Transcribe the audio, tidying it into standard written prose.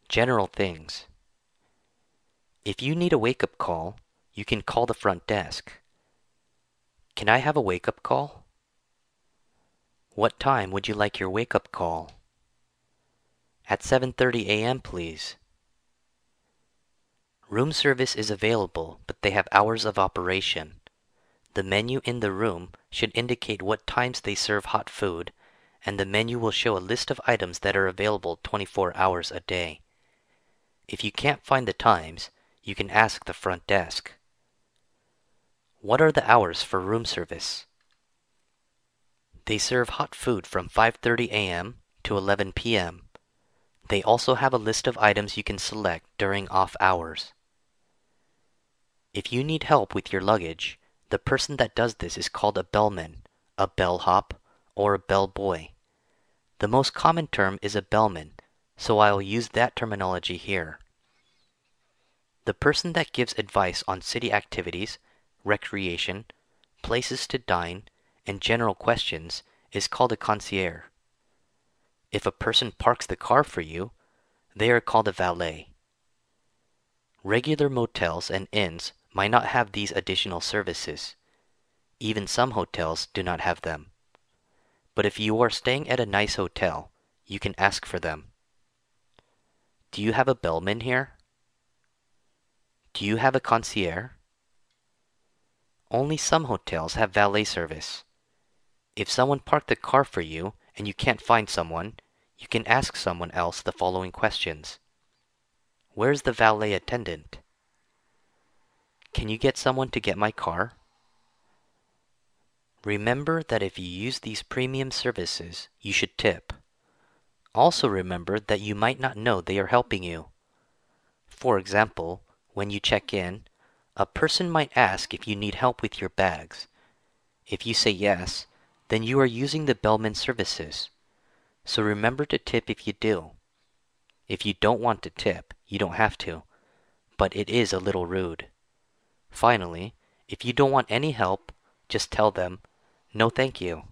General things. If you need a wake-up call, you can call the front desk. Can I have a wake-up call? What time would you like your wake-up call? At 7:30 a.m., please. Room service is available, but they have hours of operation. The menu in the room should indicate what times they serve hot food, and the menu will show a list of items that are available 24 hours a day. If you can't find the times, you can ask the front desk. What are the hours for room service? They serve hot food from 5:30 a.m. to 11 p.m. They also have a list of items you can select during off hours. If you need help with your luggage, the person that does this is called a bellman, a bellhop, or a bellboy. The most common term is a bellman, so I will use that terminology here. The person that gives advice on city activities, recreation, places to dine, and general questions is called a concierge. If a person parks the car for you, they are called a valet. Regular motels and inns might not have these additional services. Even some hotels do not have them. But if you are staying at a nice hotel, you can ask for them. Do you have a bellman here? Do you have a concierge? Only some hotels have valet service. If someone parked the car for you and you can't find someone, you can ask someone else the following questions. Where's the valet attendant? Can you get someone to get my car? Remember that if you use these premium services, you should tip. Also remember that you might not know they are helping you. For example, when you check in, a person might ask if you need help with your bags. If you say yes, then you are using the bellman services. So remember to tip if you do. If you don't want to tip, you don't have to, but it is a little rude. Finally, if you don't want any help, just tell them, "No, thank you."